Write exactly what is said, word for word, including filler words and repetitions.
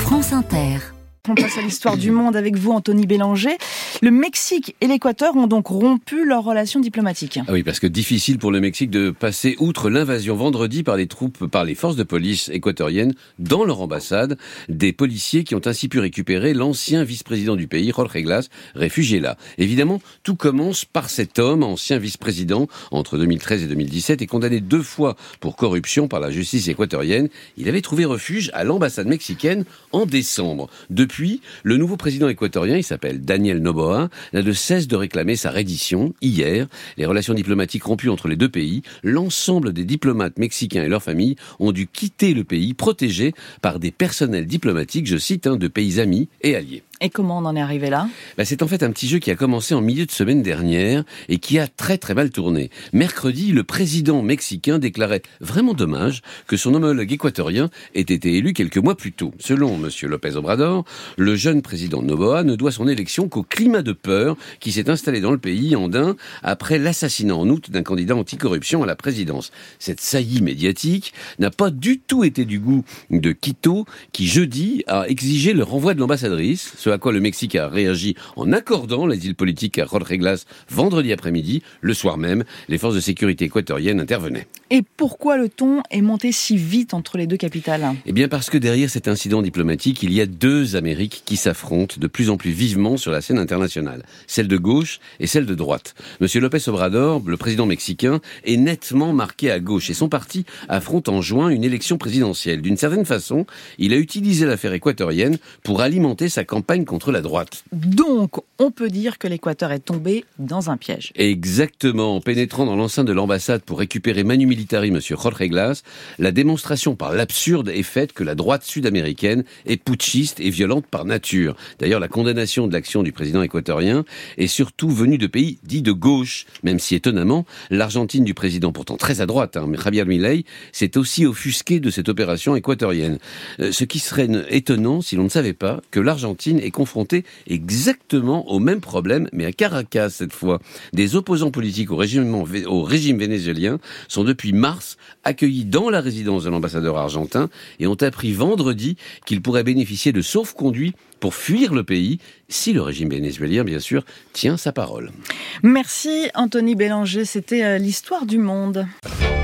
France Inter. On passe à l'histoire du monde avec vous, Anthony Bélanger. Le Mexique et l'Équateur ont donc rompu leurs relations diplomatiques. Ah oui, parce que difficile pour le Mexique de passer outre l'invasion vendredi par les troupes, par les forces de police équatoriennes dans leur ambassade, des policiers qui ont ainsi pu récupérer l'ancien vice-président du pays, Jorge Glas, réfugié là. Évidemment, tout commence par cet homme, ancien vice-président entre deux mille treize et deux mille dix-sept, et condamné deux fois pour corruption par la justice équatorienne. Il avait trouvé refuge à l'ambassade mexicaine en décembre. Depuis, le nouveau président équatorien, il s'appelle Daniel Noboa, n'a de cesse de réclamer sa reddition. Hier, les relations diplomatiques rompues entre les deux pays, l'ensemble des diplomates mexicains et leurs familles ont dû quitter le pays protégés par des personnels diplomatiques, je cite, hein, de pays amis et alliés. Et comment on en est arrivé là ? Bah, c'est en fait un petit jeu qui a commencé en milieu de semaine dernière et qui a très très mal tourné. Mercredi, le président mexicain déclarait vraiment dommage que son homologue équatorien ait été élu quelques mois plus tôt. Selon M. López Obrador, le jeune président Noboa ne doit son élection qu'au climat de peur qui s'est installé dans le pays andin après l'assassinat en août d'un candidat anticorruption à la présidence. Cette saillie médiatique n'a pas du tout été du goût de Quito qui jeudi a exigé le renvoi de l'ambassadrice, ce à quoi le Mexique a réagi en accordant l'asile politique à Jorge Glas vendredi après-midi. Le soir même, les forces de sécurité équatoriennes intervenaient. Et pourquoi le ton est monté si vite entre les deux capitales ? Eh bien parce que derrière cet incident diplomatique, il y a deux Amériques qui s'affrontent de plus en plus vivement sur la scène internationale. Celle de gauche et celle de droite. Monsieur López Obrador, le président mexicain, est nettement marqué à gauche et son parti affronte en juin une élection présidentielle. D'une certaine façon, il a utilisé l'affaire équatorienne pour alimenter sa campagne contre la droite. Donc, on peut dire que l'Équateur est tombé dans un piège. Exactement. En pénétrant dans l'enceinte de l'ambassade pour récupérer Manu Militari, monsieur Jorge Glas, la démonstration par l'absurde est faite que la droite sud-américaine est putschiste et violente par nature. D'ailleurs, la condamnation de l'action du président équatorien est surtout venue de pays dits de gauche, même si étonnamment, l'Argentine du président, pourtant très à droite, hein, Javier Milei, s'est aussi offusqué de cette opération équatorienne. Euh, ce qui serait étonnant si l'on ne savait pas que l'Argentine est confrontée exactement au même problème, mais à Caracas cette fois. Des opposants politiques au régime, au régime vénézuélien sont depuis mars accueillis dans la résidence de l'ambassadeur argentin et ont appris vendredi qu'ils pourraient bénéficier de sauf-conduit pour fuir le pays, si le régime vénézuélien, bien sûr, tient sa parole. Merci Anthony Bélanger, c'était l'histoire du monde.